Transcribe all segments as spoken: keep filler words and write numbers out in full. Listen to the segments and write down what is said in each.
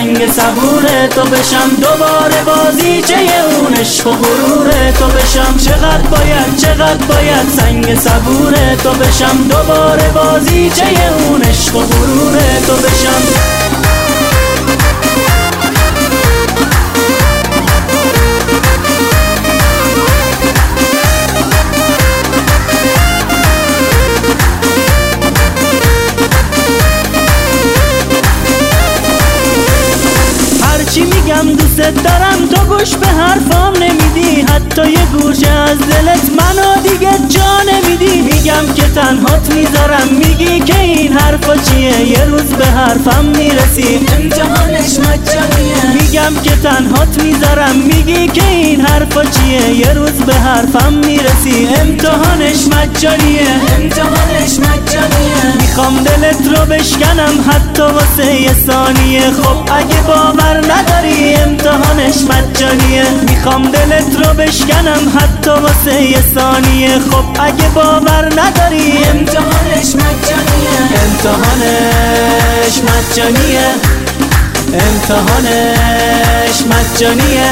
سنگ صبور تو بشم، دوباره بازیچه اون عشق و غرور تو بشم. چقدر باید چقدر باید سنگ صبور تو بشم، دوباره بازیچه اون عشق و غرور تو بشم. چی میگم دوست دارم، تو گوش به حرفام نمیدی، حتی یه گوشه از دلت منو دیگه جا نمیدی. میگم که تنهات میذارم، میگی که این حرفا چیه، یه روز به حرفم میرسی امتحانش مجانیه. میگم که تنهات میذارم، میگی که این حرفا چیه، یه روز به حرفم میرسی امتحانش مجانیه. امتحانش مجانیه. میخوام دلت رو بشکنم حتی واسه یه ثانیه، خب اگه باور نداری امتحانش مجانیه. میخوام دلت رو بشکنم حتی واسه یه ثانیه، خب اگه باور نداری امتحانش مجانیه. امتحانش مجانیه. امتحانش مجانیه.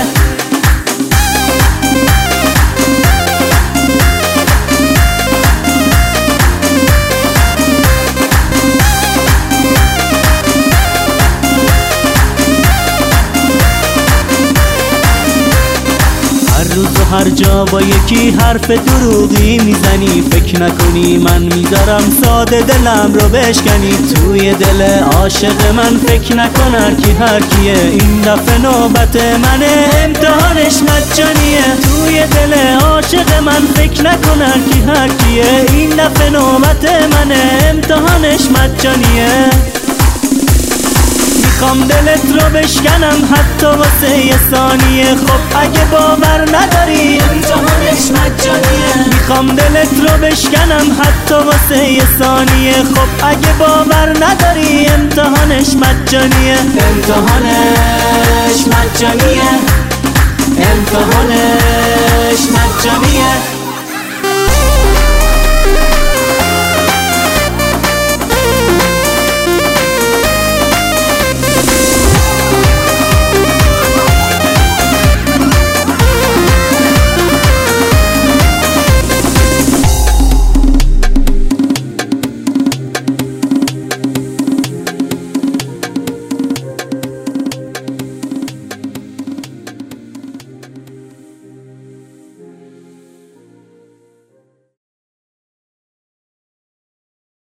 روز و هر جا با یکی حرف دروغی میزنی، فکر نکنی من میذارم ساده دلم رو بشکنی. توی دل عاشق من فکر نکن هر کی هر کیه، این دفعه نوبت منه امتحانش مجانیه. توی دل عاشق من فکر نکن هر کی هر کیه، این دفعه نوبت منه امتحانش مجانیه. میخوام دلت رو بشکنم حتی واسه یه ثانیه، خب اگه باور نداری امتحانش مجانیه. میخوام دلت رو بشکنم حتی واسه یه ثانیه، خب اگه باور نداری امتحانش مجانیه. امتحانش مجانیه. امتحانش مجانیه.